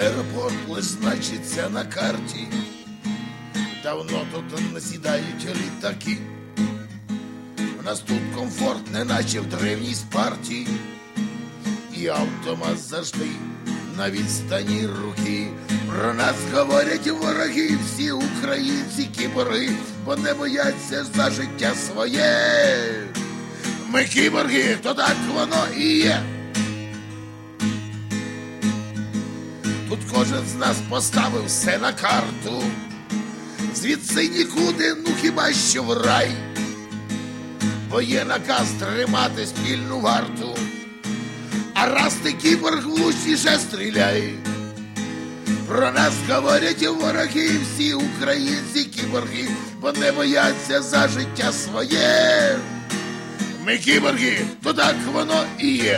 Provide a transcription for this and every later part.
Аеропорт лиш значиться на карті, давно тут насідають літаки. У нас тут комфорт, не наче в древній Спарті, і автомат завжди на відстані руки. Про нас говорять вороги, всі українці кіборги, бо не бояться за життя своє. Ми кіборги, то так воно і є. Тут кожен з нас поставив все на карту, звідси нікуди, ну хіба що в рай. Бо є наказ тримати спільну варту, а раз ти кіборг, влучніше стріляй. Про нас говорять вороги, всі українці кіборги, бо не бояться за життя своє. Ми кіборги, то так воно і є.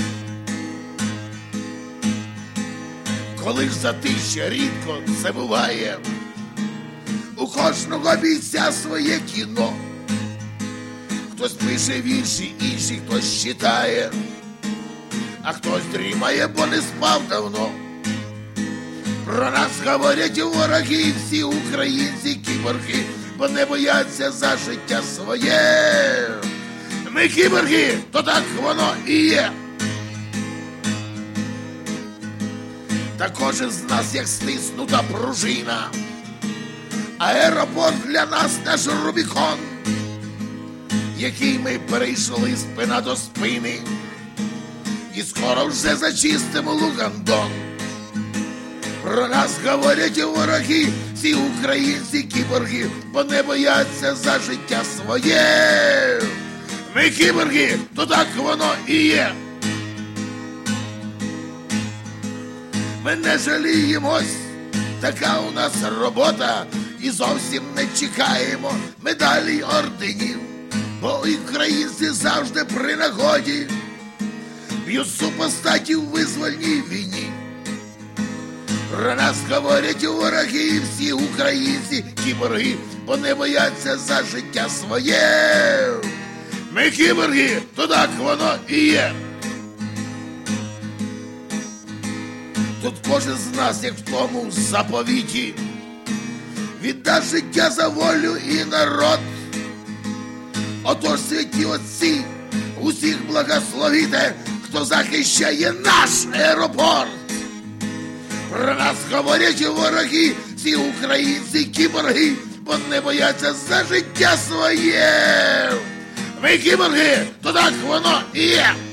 Коли ж затища рідко це буває, у кожного бійця своє кіно. Хтось пише вірші, інший хтось читає, а хтось дрімає, бо не спав давно. Про нас говорять вороги, всі українці кіборги, бо не бояться за життя своє. Ми кіборги, то так воно і є. Та кожен з нас, як стиснута пружина, аеропорт для нас наш Рубікон, який ми перейшли спина до спини, і скоро вже зачистимо Лугандон. Про нас говорять вороги, всі українці кіборги, бо не бояться за життя своє. Ми кіборги, то так воно і є. Ми не жаліємось, така у нас робота, і зовсім не чекаємо медалей й орденів, бо українці завжди при нагоді б'ють супостатів у визвольній війні. Про нас говорять вороги, всі українці кіборги, бо не бояться за життя своє. Ми кіборги, то так воно і є. Тут кожен з нас, як в тому заповіті, віддасть життя за волю і народ. Отож, святі отці, усіх благословіте, хто захищає наш аеропорт. Про нас говорять вороги, всі українці кіборги, бо не бояться за життя своє. Ми кіборги, то так воно і є.